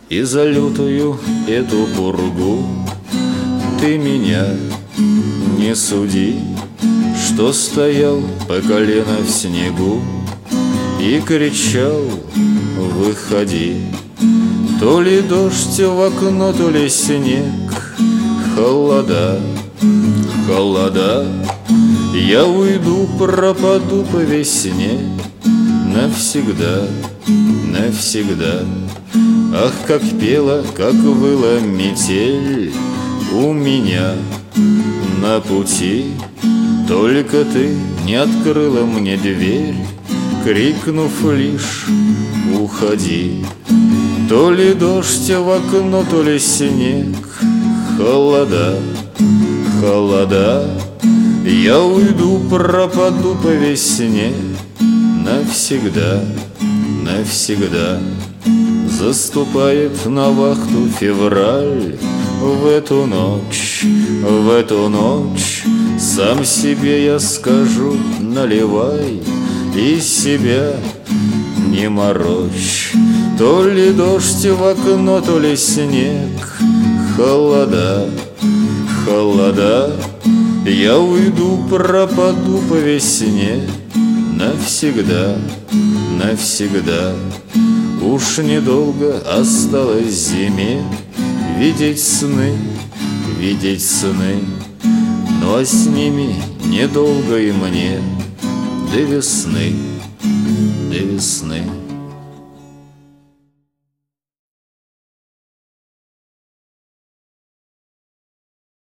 И за лютую эту пургу ты меня не суди, что стоял по колено в снегу и кричал: выходи. То ли дождь в окно, то ли снег, холода, холода. Я уйду, пропаду по весне навсегда, навсегда. Ах, как пела, как выла метель у меня на пути. Только ты не открыла мне дверь, крикнув лишь: уходи. То ли дождь в окно, то ли снег, холода, холода. Я уйду, пропаду по весне навсегда, навсегда. Заступает на вахту февраль в эту ночь, в эту ночь. Сам себе я скажу: наливай и себя не морочь. То ли дождь в окно, то ли снег, холода, холода. Я уйду, пропаду по весне навсегда, навсегда. Уж недолго осталось зиме видеть сны, видеть сны. Ну а с ними недолго и мне до весны, до весны.